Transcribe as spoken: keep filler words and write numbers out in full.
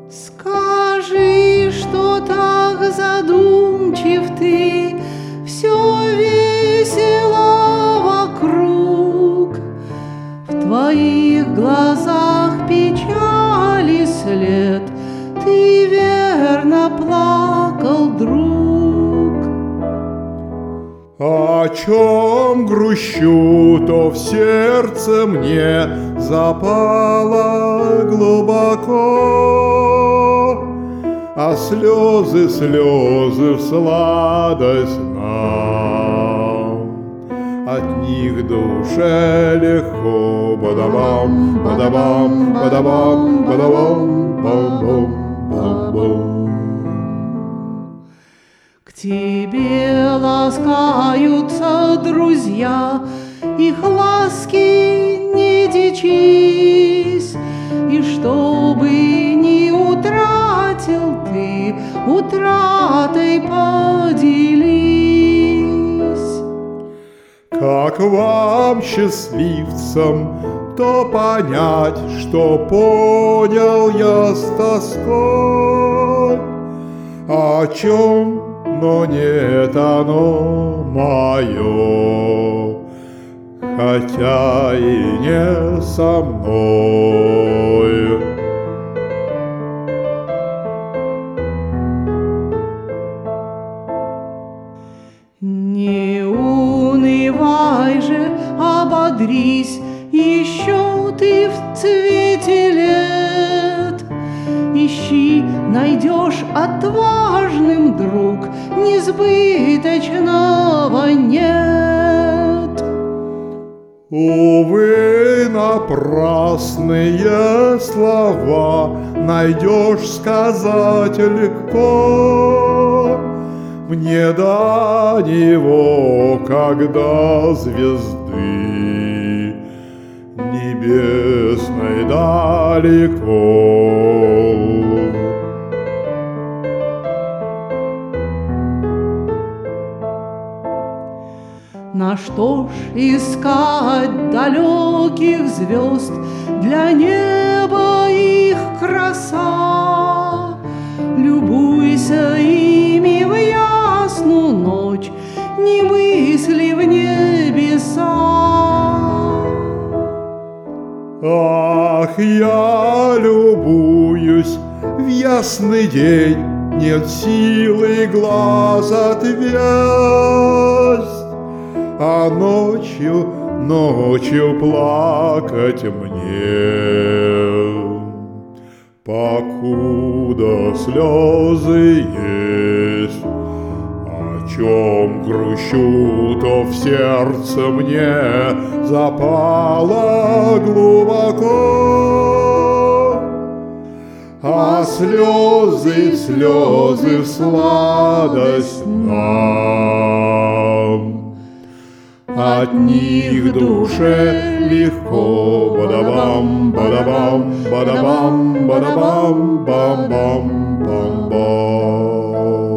Скажи, что так задумчив ты, все весело вокруг. В твоих глазах печали след, ты верно плакал, друг. О чем грущу, то в сердце мне запало глубоко, а слезы, слезы в сладость нам, от них душе легко. Бадабам, бадабам, бадабам, бадабам, бам-бам, бам-бам. К тебе ласкаются друзья, их ласки не дичись, и чтобы не утратил ты, утратой поделись. Как вам, счастливцам, то понять, что понял я с тоской, о чем, но нет оно мое, хотя и не со мной. Не унывай же, ободрись, еще ты в цвете лет. Ищи, найдешь, отважным, друг, несбыточного нет. Увы, напрасные слова найдешь сказать легко. Мне до него, когда звезды небесной далеко. На что ж искать далеких звезд, для неба их краса? Любуйся ими в ясную ночь, не мысли в небеса. Ах, я любуюсь в ясный день, нет силы глаз отвесть, а ночью, ночью плакать мне, покуда слезы есть. О чем грущу, то в сердце мне запало глубоко, а слезы, слезы в сладость нам, от них душе легко. Бадабам, бадабам, бадабам, бадабам, бам-бам, бам-бам.